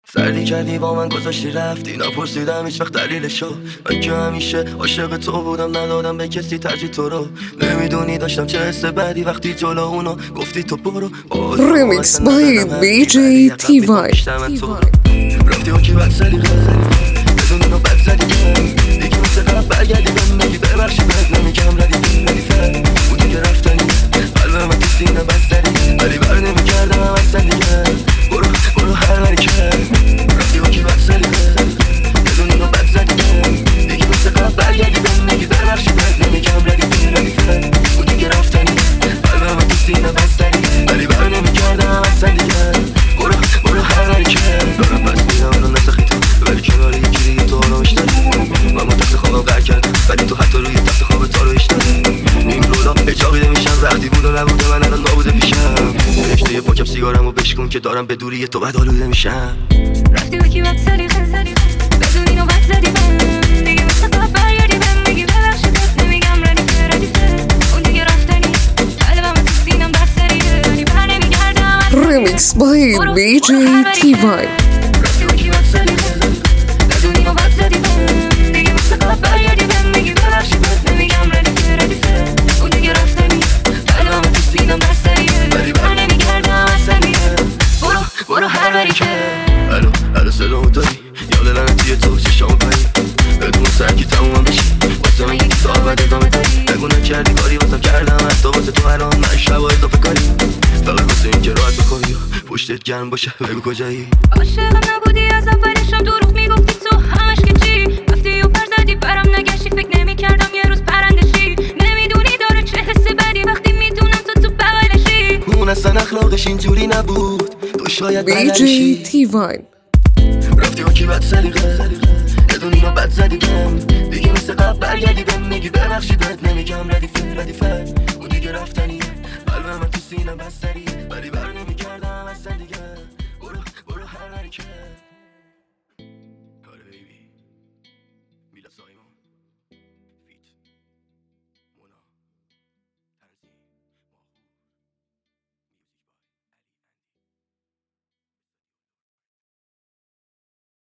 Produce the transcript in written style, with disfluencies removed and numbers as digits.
سردی کردی با من گذاشتی رفتی، نپرسیدم هیچ وقت دلیلشو. من که همیشه عاشق تو بودم، ندادم به کسی ترجیح تو رو. نمیدونی داشتم چه حس بدی وقتی جلو اونو گفتی تو برو. Remix by BJ T-Vibe. رفتی و کی بد سلیقه، بدون اینو بد زدی دیگه مثل قبل برگردی بهم بگی ببخشی بهت نمیگم ردیفه بودی که رفتنی قلب من تو سینه بستنی، ولی بر نمیکردم هم اصلا دیگه. برو هر وری که رفتی و کی بد سلیقه، بدون اینو بد زدی دیگه مثل قبل برگردی بهم بگی ببخشی بهت نمیگم ردیفه بودی که رفتنی قلب من تو سینه بستنی، ولی بر نمیکردم هم اصلا دیگه. برو هر وری که دارم پس میرم الان نسخی تو، ولی کنار یکی دیگه تو آرامش داری. من با تخت خوابم قهر کردم، ولی تو حتی روی تخت خواب تا رو اشتاری. این روزا اجاقیده میشم، وقتی بود و نبوده من الان نابوده پیشم. رشته پاکم سیگارمو بشکن که دارم به دوری تو بعد آلوده میشم. رفتی با کی بد سلیقه، بدون اینو بد زدی بهم دیگه مثل قبل برگردی بهم بگی ببخشی بهت نمیگم ردیفه اون دیگه رفتنی قلبم تو سینم بستری، ولی بر نمیگردم. Remix by BJ T-Vibe. رفتی و کی بد سلیقه، بدون اینو بد زدی بهم دیگه مثل قبل برگردی بهم بگی ببخشی بهت نمیگم ردیفه اون دیگه رفتنی قلبم تو سینم بستری، ولی بر نمیگردم اصلا دیگه. برو هر وری که الو صدامو داری، یاد لعنتی تو چشامو پری، بدون سرکی تمومم بشی واسه من یکی سال بعد ادامه داری. بگو نکردی کاری واسم کردم، حتی واسه تو الان من شبا اضافه کاری، فقط واسه این که راحت بخوری پشتت گرم باشه. بگو کجایی، عاشقم نبودی از اولشم، دروغ میگفتی تو همش که چی رفتی و پر زدی برام نگشتی، فکر نمیکردم یه روز پرندشی. نمیدونی داره چه حس بدی وقتی میدونم تو بغلشی. اون اصلا اخلاقش اینجوری نبود، تو شاید BJ T-Vibe. رفتی و کی بد سلیقه، بدون اینو بد زدی بهم دیگه مثل قبل برگردی بهم میگی ببخشی بهت نمیگم ردیفه اون دیگه رفتنی قلب من تو سینه بستری، ولی بر